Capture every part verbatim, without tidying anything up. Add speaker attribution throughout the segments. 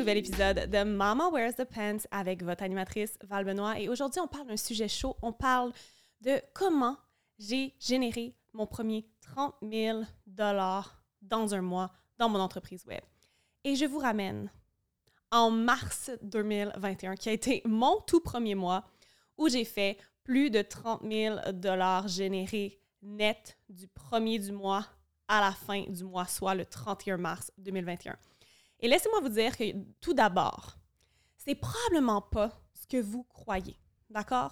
Speaker 1: nouvel épisode de Mama Wears the Pants avec votre animatrice Val Benoît. Et aujourd'hui, on parle d'un sujet chaud. On parle de comment j'ai généré mon premier trente mille dollars dans un mois dans mon entreprise web. Et je vous ramène en mars deux mille vingt et un, qui a été mon tout premier mois où j'ai fait plus de trente mille dollars générés net du premier du mois à la fin du mois, soit le trente et un mars deux mille vingt et un. Et laissez-moi vous dire que, tout d'abord, c'est probablement pas ce que vous croyez, d'accord?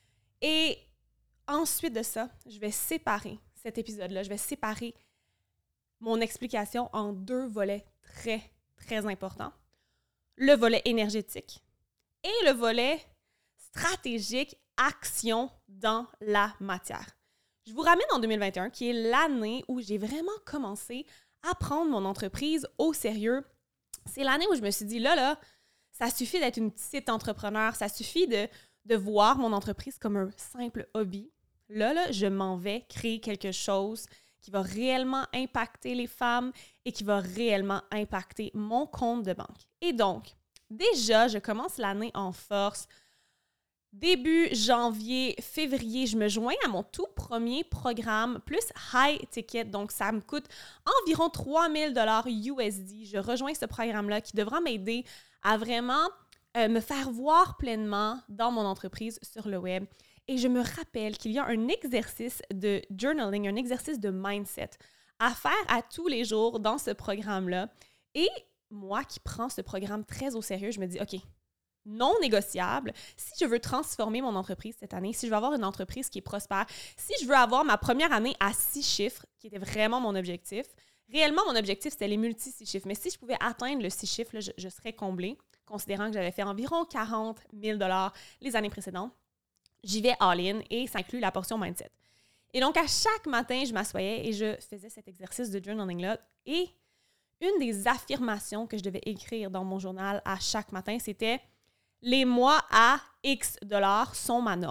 Speaker 1: Et ensuite de ça, je vais séparer cet épisode-là, je vais séparer mon explication en deux volets très, très importants. Le volet énergétique et le volet stratégique, action dans la matière. Je vous ramène en deux mille vingt et un, qui est l'année où j'ai vraiment commencé à prendre mon entreprise au sérieux. C'est l'année où je me suis dit, là, là, ça suffit d'être une petite entrepreneur, ça suffit de, de voir mon entreprise comme un simple hobby. Là, là, je m'en vais créer quelque chose qui va réellement impacter les femmes et qui va réellement impacter mon compte de banque. Et donc, déjà, je commence l'année en force. Début janvier, février, je me joins à mon tout premier programme plus high ticket. Donc, ça me coûte environ trois mille dollars U S D. Je rejoins ce programme-là qui devra m'aider à vraiment euh, me faire voir pleinement dans mon entreprise sur le web. Et je me rappelle qu'il y a un exercice de journaling, un exercice de mindset à faire à tous les jours dans ce programme-là. Et moi qui prends ce programme très au sérieux, je me dis, OK, non négociable, si je veux transformer mon entreprise cette année, si je veux avoir une entreprise qui est prospère, si je veux avoir ma première année à six chiffres, qui était vraiment mon objectif, réellement, mon objectif, c'était les multi-six chiffres. Mais si je pouvais atteindre le six chiffres, là, je, je serais comblée, considérant que j'avais fait environ quarante mille dollars les années précédentes. J'y vais all-in et ça inclut la portion mindset. Et donc, à chaque matin, je m'assoyais et je faisais cet exercice de journaling-là. Et une des affirmations que je devais écrire dans mon journal à chaque matin, c'était « Les mois à X dollars sont ma norme ».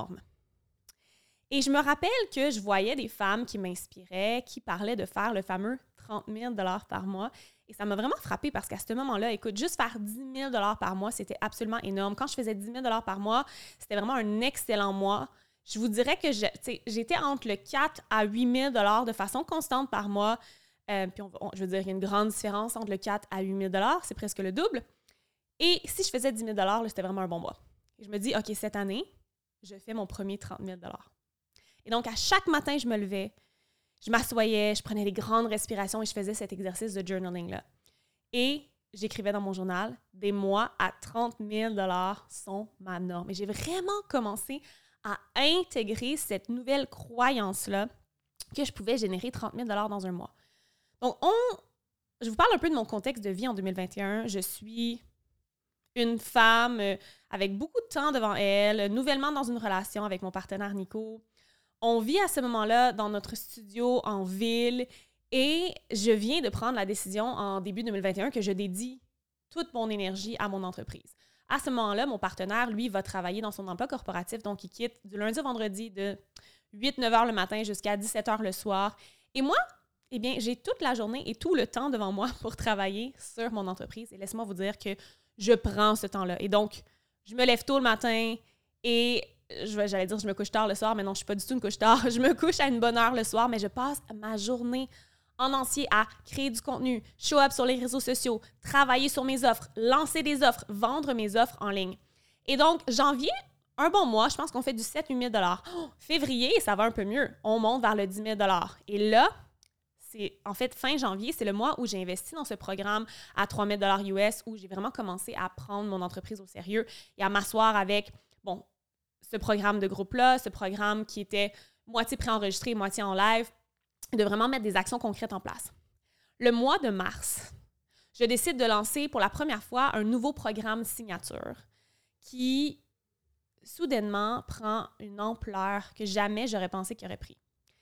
Speaker 1: Et je me rappelle que je voyais des femmes qui m'inspiraient, qui parlaient de faire le fameux trente mille dollars par mois. Et ça m'a vraiment frappée parce qu'à ce moment-là, écoute, juste faire dix mille dollars par mois, c'était absolument énorme. Quand je faisais dix mille dollars par mois, c'était vraiment un excellent mois. Je vous dirais que je, j'étais entre le quatre à huit mille dollars de façon constante par mois. Euh, puis, on, on, je veux dire, il y a une grande différence entre le quatre à huit mille dollars, c'est presque le double. Et si je faisais dix mille dollars, c'était vraiment un bon mois. Et je me dis, OK, cette année, je fais mon premier trente mille dollars. Et donc, à chaque matin, je me levais, je m'assoyais, je prenais des grandes respirations et je faisais cet exercice de journaling-là. Et j'écrivais dans mon journal, des mois à trente mille dollars sont ma norme. Et j'ai vraiment commencé à intégrer cette nouvelle croyance-là que je pouvais générer trente mille dollars dans un mois. Donc, on, je vous parle un peu de mon contexte de vie en deux mille vingt et un. Je suis une femme avec beaucoup de temps devant elle, nouvellement dans une relation avec mon partenaire Nico. On vit à ce moment-là dans notre studio en ville et je viens de prendre la décision en début deux mille vingt et un que je dédie toute mon énergie à mon entreprise. À ce moment-là, mon partenaire, lui, va travailler dans son emploi corporatif, donc il quitte du lundi au vendredi de huit neuf heures le matin jusqu'à dix-sept heures le soir. Et moi, eh bien, j'ai toute la journée et tout le temps devant moi pour travailler sur mon entreprise. Et laissez-moi vous dire que je prends ce temps-là. Et donc, je me lève tôt le matin et je, j'allais dire je me couche tard le soir, mais non, je ne suis pas du tout une couche tard. Je me couche à une bonne heure le soir, mais je passe ma journée en entier à créer du contenu, show up sur les réseaux sociaux, travailler sur mes offres, lancer des offres, vendre mes offres en ligne. Et donc, janvier, un bon mois, je pense qu'on fait du sept à huit mille dollars. Oh, février, ça va un peu mieux. On monte vers le dix mille dollars. Et là, c'est en fait fin janvier, c'est le mois où j'ai investi dans ce programme à trois mille dollars U S où j'ai vraiment commencé à prendre mon entreprise au sérieux et à m'asseoir avec, bon, ce programme de groupe-là, ce programme qui était moitié préenregistré, moitié en live, de vraiment mettre des actions concrètes en place. Le mois de mars, je décide de lancer pour la première fois un nouveau programme signature qui, soudainement, prend une ampleur que jamais j'aurais pensé qu'il aurait pris.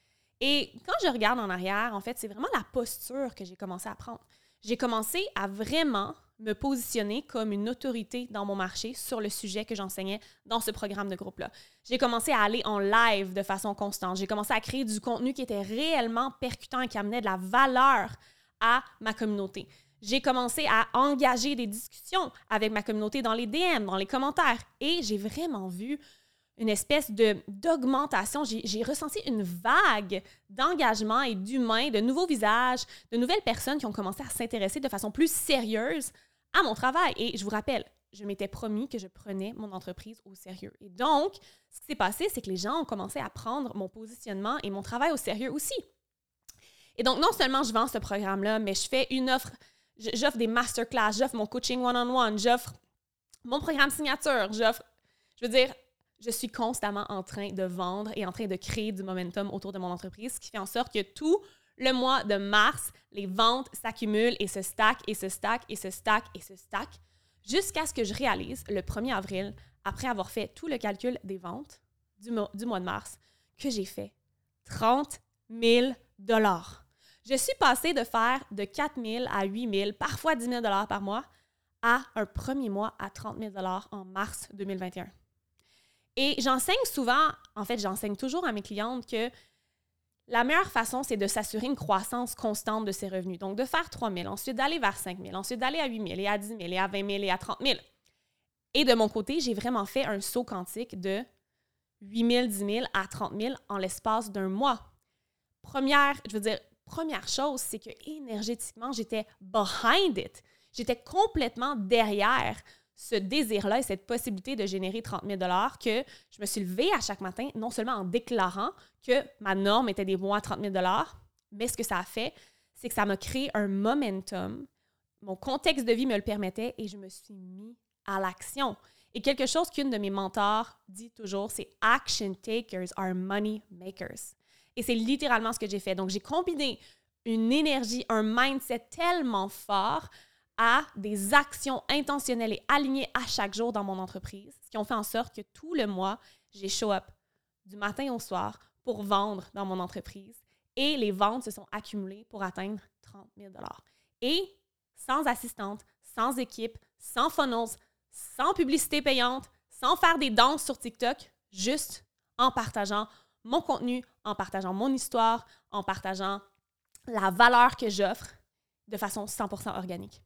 Speaker 1: Et quand je regarde en arrière, en fait, c'est vraiment la posture que j'ai commencé à prendre. J'ai commencé à vraiment me positionner comme une autorité dans mon marché sur le sujet que j'enseignais dans ce programme de groupe-là. J'ai commencé à aller en live de façon constante. J'ai commencé à créer du contenu qui était réellement percutant et qui amenait de la valeur à ma communauté. J'ai commencé à engager des discussions avec ma communauté dans les D M, dans les commentaires. Et j'ai vraiment vu une espèce de, d'augmentation. J'ai, j'ai ressenti une vague d'engagement et d'humains, de nouveaux visages, de nouvelles personnes qui ont commencé à s'intéresser de façon plus sérieuse à mon travail. Et je vous rappelle, je m'étais promis que je prenais mon entreprise au sérieux. Et donc, ce qui s'est passé, c'est que les gens ont commencé à prendre mon positionnement et mon travail au sérieux aussi. Et donc, non seulement je vends ce programme-là, mais je fais une offre, j'offre des masterclass, j'offre mon coaching one-on-one, j'offre mon programme signature, j'offre, je veux dire, je suis constamment en train de vendre et en train de créer du momentum autour de mon entreprise, ce qui fait en sorte que tout le mois de mars, les ventes s'accumulent et se stackent et se stackent et se stackent et se stackent jusqu'à ce que je réalise le premier avril, après avoir fait tout le calcul des ventes du, mo- du mois de mars, que j'ai fait trente mille dollars. Je suis passée de faire de quatre mille à huit mille, parfois dix mille dollars par mois, à un premier mois à trente mille dollars en mars deux mille vingt et un. Et j'enseigne souvent, en fait, j'enseigne toujours à mes clientes que la meilleure façon, c'est de s'assurer une croissance constante de ses revenus. Donc, de faire trois mille, ensuite d'aller vers cinq mille, ensuite d'aller à huit mille et à dix mille et à vingt mille et à trente mille. Et de mon côté, j'ai vraiment fait un saut quantique de huit mille, dix mille à trente mille en l'espace d'un mois. Première, je veux dire, première chose, c'est que énergétiquement, j'étais behind it. J'étais complètement derrière ce désir-là et cette possibilité de générer trente mille dollars que je me suis levée à chaque matin, non seulement en déclarant que ma norme était des mois à trente mille dollars, mais ce que ça a fait, c'est que ça m'a créé un momentum. Mon contexte de vie me le permettait et je me suis mis à l'action. Et quelque chose qu'une de mes mentors dit toujours, c'est « Action takers are money makers ». Et c'est littéralement ce que j'ai fait. Donc, j'ai combiné une énergie, un mindset tellement fort à des actions intentionnelles et alignées à chaque jour dans mon entreprise, ce qui ont fait en sorte que tout le mois, j'ai show up du matin au soir pour vendre dans mon entreprise et les ventes se sont accumulées pour atteindre trente mille dollars. Et sans assistante, sans équipe, sans funnels, sans publicité payante, sans faire des danses sur TikTok, juste en partageant mon contenu, en partageant mon histoire, en partageant la valeur que j'offre de façon cent pour cent organique.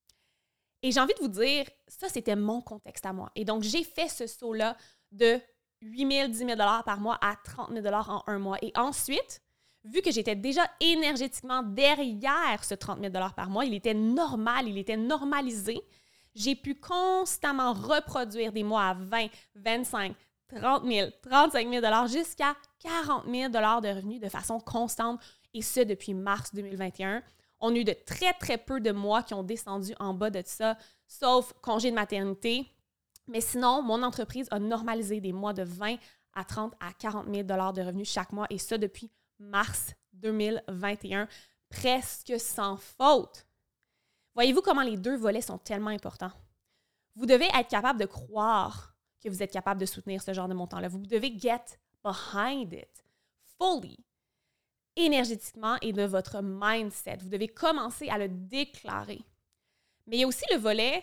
Speaker 1: Et j'ai envie de vous dire, ça, c'était mon contexte à moi. Et donc, j'ai fait ce saut-là de huit mille, dix mille dollars par mois à trente mille dollars en un mois. Et ensuite, vu que j'étais déjà énergétiquement derrière ce trente mille dollars par mois, il était normal, il était normalisé, j'ai pu constamment reproduire des mois à vingt, vingt-cinq, trente mille, trente-cinq mille dollars jusqu'à quarante mille dollars de revenus de façon constante, et ce, depuis mars deux mille vingt et un. On a eu de très, très peu de mois qui ont descendu en bas de ça, sauf congé de maternité. Mais sinon, mon entreprise a normalisé des mois de vingt à trente à quarante mille dollars de revenus chaque mois, et ça depuis mars deux mille vingt et un, presque sans faute. Voyez-vous comment les deux volets sont tellement importants? Vous devez être capable de croire que vous êtes capable de soutenir ce genre de montant-là. Vous devez get behind it fully, énergétiquement et de votre mindset. Vous devez commencer à le déclarer. Mais il y a aussi le volet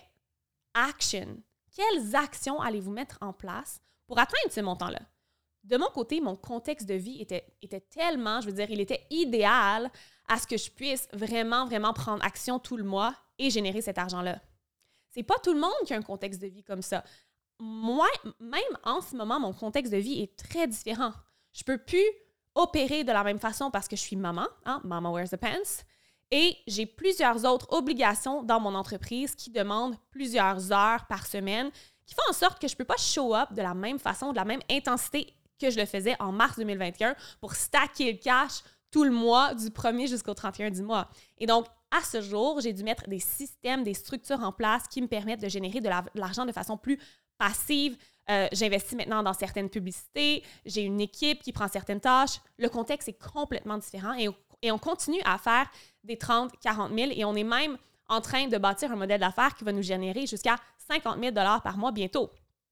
Speaker 1: action. Quelles actions allez-vous mettre en place pour atteindre ce montant-là? De mon côté, mon contexte de vie était, était tellement, je veux dire, il était idéal à ce que je puisse vraiment, vraiment prendre action tout le mois et générer cet argent-là. C'est pas tout le monde qui a un contexte de vie comme ça. Moi, même en ce moment, mon contexte de vie est très différent. Je peux plus opérer de la même façon parce que je suis maman, hein, Mama wears the pants, et j'ai plusieurs autres obligations dans mon entreprise qui demandent plusieurs heures par semaine, qui font en sorte que je ne peux pas show up de la même façon, de la même intensité que je le faisais en mars deux mille vingt et un pour stacker le cash tout le mois du premier jusqu'au trente et un du mois. Et donc, à ce jour, j'ai dû mettre des systèmes, des structures en place qui me permettent de générer de, la, de l'argent de façon plus passive. Euh, j'investis maintenant dans certaines publicités, j'ai une équipe qui prend certaines tâches. Le contexte est complètement différent et, et on continue à faire des trente, quarante mille et on est même en train de bâtir un modèle d'affaires qui va nous générer jusqu'à cinquante mille dollars par mois bientôt.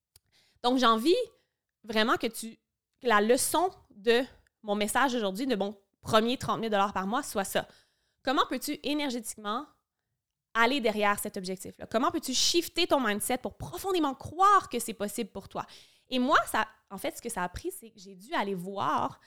Speaker 1: Donc, j'ai envie vraiment que tu que la leçon de mon message aujourd'hui, de mon premier trente mille dollars par mois, soit ça. Comment peux-tu énergétiquement aller derrière cet objectif-là? Comment peux-tu shifter ton mindset pour profondément croire que c'est possible pour toi? Et moi, ça, en fait, ce que ça a pris, c'est que j'ai dû aller voir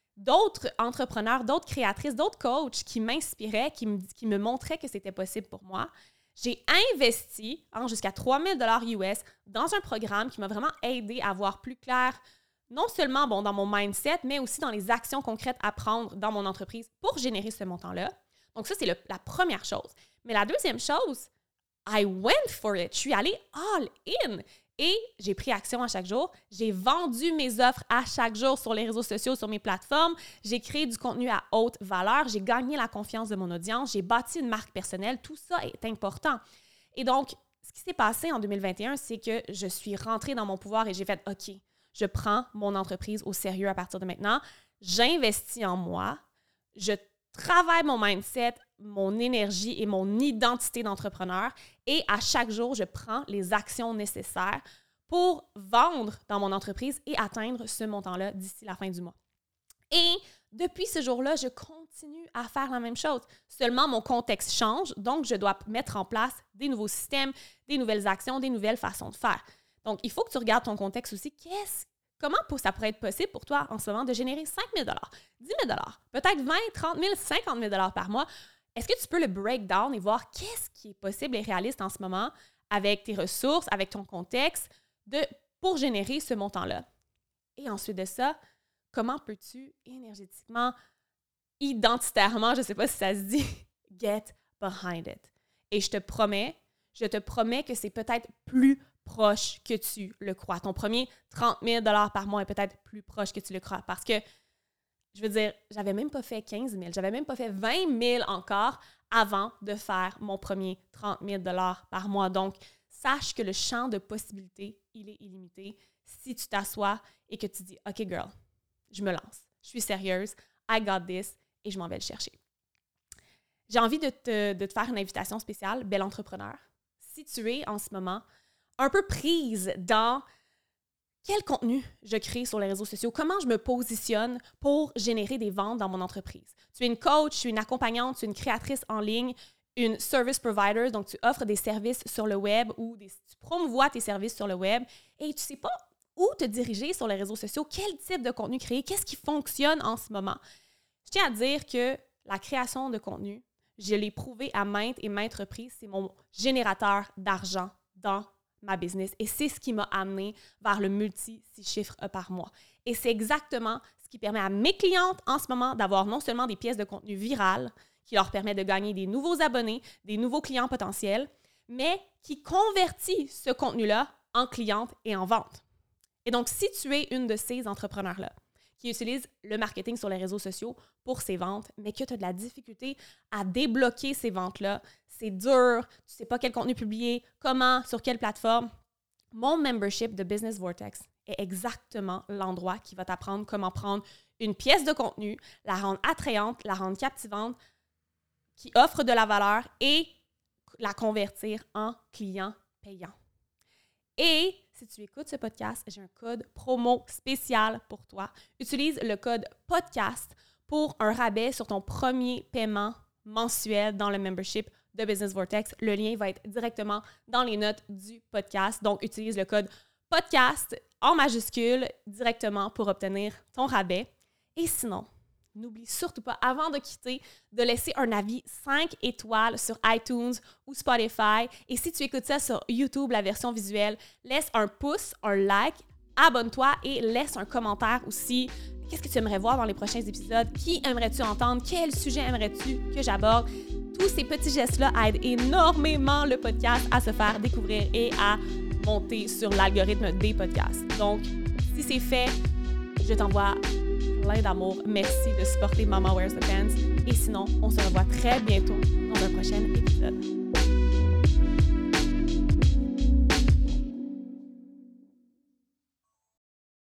Speaker 1: d'autres entrepreneurs, d'autres créatrices, d'autres coachs qui m'inspiraient, qui me, qui me montraient que c'était possible pour moi. J'ai investi hein, jusqu'à trois mille dollars U S dans un programme qui m'a vraiment aidé à voir plus clair, non seulement bon, dans mon mindset, mais aussi dans les actions concrètes à prendre dans mon entreprise pour générer ce montant-là. Donc ça, c'est le, la première chose. Mais la deuxième chose, I went for it. Je suis allée all in. Et j'ai pris action à chaque jour. J'ai vendu mes offres à chaque jour sur les réseaux sociaux, sur mes plateformes. J'ai créé du contenu à haute valeur. J'ai gagné la confiance de mon audience. J'ai bâti une marque personnelle. Tout ça est important. Et donc, ce qui s'est passé en deux mille vingt et un, c'est que je suis rentrée dans mon pouvoir et j'ai fait « OK, je prends mon entreprise au sérieux à partir de maintenant. J'investis en moi. Je travaille mon mindset, mon énergie et mon identité d'entrepreneur et à chaque jour, je prends les actions nécessaires pour vendre dans mon entreprise et atteindre ce montant-là d'ici la fin du mois. » Et depuis ce jour-là, je continue à faire la même chose. Seulement, mon contexte change, donc je dois mettre en place des nouveaux systèmes, des nouvelles actions, des nouvelles façons de faire. Donc, il faut que tu regardes ton contexte aussi. Qu'est-ce Comment ça pourrait être possible pour toi en ce moment de générer cinq mille dollars, dix mille dollars, peut-être vingt, trente mille, cinquante mille dollars par mois? Est-ce que tu peux le break down et voir qu'est-ce qui est possible et réaliste en ce moment avec tes ressources, avec ton contexte, de, pour générer ce montant-là? Et ensuite de ça, comment peux-tu énergétiquement, identitairement, je ne sais pas si ça se dit, get behind it? Et je te promets, je te promets que c'est peut-être plus proche que tu le crois. Ton premier trente mille dollars par mois est peut-être plus proche que tu le crois parce que, je veux dire, j'avais même pas fait quinze mille, j'avais même pas fait vingt mille encore avant de faire mon premier trente mille dollars par mois. Donc, sache que le champ de possibilités, il est illimité si tu t'assois et que tu dis « OK, girl, je me lance, je suis sérieuse, I got this » et je m'en vais le chercher. J'ai envie de te, de te faire une invitation spéciale, bel entrepreneur. Si tu es en ce moment un peu prise dans quel contenu je crée sur les réseaux sociaux, comment je me positionne pour générer des ventes dans mon entreprise. Tu es une coach, tu es une accompagnante, tu es une créatrice en ligne, une service provider, donc tu offres des services sur le web ou des, tu promouvois tes services sur le web et tu ne sais pas où te diriger sur les réseaux sociaux, quel type de contenu créer, qu'est-ce qui fonctionne en ce moment. Je tiens à dire que la création de contenu, je l'ai prouvé à maintes et maintes reprises, c'est mon générateur d'argent dans ma business. Et c'est ce qui m'a amené vers le multi-six chiffres par mois. Et c'est exactement ce qui permet à mes clientes en ce moment d'avoir non seulement des pièces de contenu virales qui leur permettent de gagner des nouveaux abonnés, des nouveaux clients potentiels, mais qui convertit ce contenu-là en clientes et en ventes. Et donc, si tu es une de ces entrepreneurs-là qui utilise le marketing sur les réseaux sociaux pour ses ventes, mais que tu as de la difficulté à débloquer ces ventes-là, c'est dur, tu ne sais pas quel contenu publier, comment, sur quelle plateforme, mon membership de Business Vortex est exactement l'endroit qui va t'apprendre comment prendre une pièce de contenu, la rendre attrayante, la rendre captivante, qui offre de la valeur et la convertir en client payant. Et si tu écoutes ce podcast, j'ai un code promo spécial pour toi. Utilise le code podcast pour un rabais sur ton premier paiement mensuel dans le membership de Business Vortex. Le lien va être directement dans les notes du podcast. Donc, utilise le code podcast en majuscule directement pour obtenir ton rabais. Et sinon, n'oublie surtout pas, avant de quitter, de laisser un avis cinq étoiles sur iTunes ou Spotify. Et si tu écoutes ça sur YouTube, la version visuelle, laisse un pouce, un like, abonne-toi et laisse un commentaire aussi. Qu'est-ce que tu aimerais voir dans les prochains épisodes? Qui aimerais-tu entendre? Quel sujet aimerais-tu que j'aborde? Tous ces petits gestes-là aident énormément le podcast à se faire découvrir et à monter sur l'algorithme des podcasts. Donc, si c'est fait, je t'envoie plein d'amour. Merci de supporter Mama Wears the Pants. Et sinon, on se revoit très bientôt dans un prochain épisode.